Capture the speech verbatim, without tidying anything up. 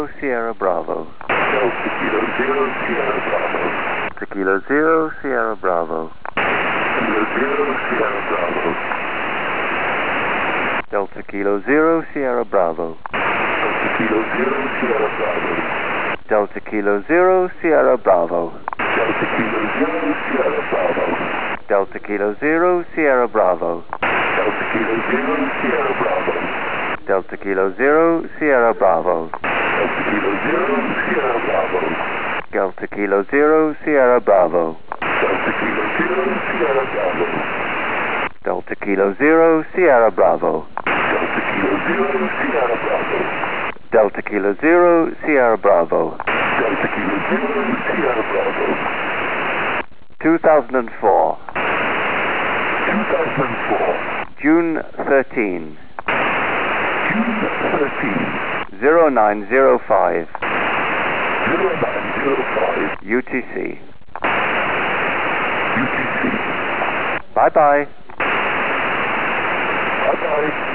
Sierra Bravo. Delta Kilo Zero Sierra Bravo. Kilo Zero Sierra Bravo. Kilo Zero Sierra Bravo. Delta Kilo Zero Sierra Bravo. Delta Kilo Zero Sierra Bravo. Delta Kilo Zero Sierra Bravo. Delta Kilo Zero Sierra Bravo. Delta Kilo Zero Sierra Bravo. Delta Kilo Zero Sierra Bravo. Delta Kilo Zero Sierra Bravo. Delta Kilo Zero Sierra Bravo. two thousand four. two thousand four. June thirteenth. June thirteenth. zero nine zero five. zero nine zero five. U T C. U T C. Bye-bye. Bye-bye.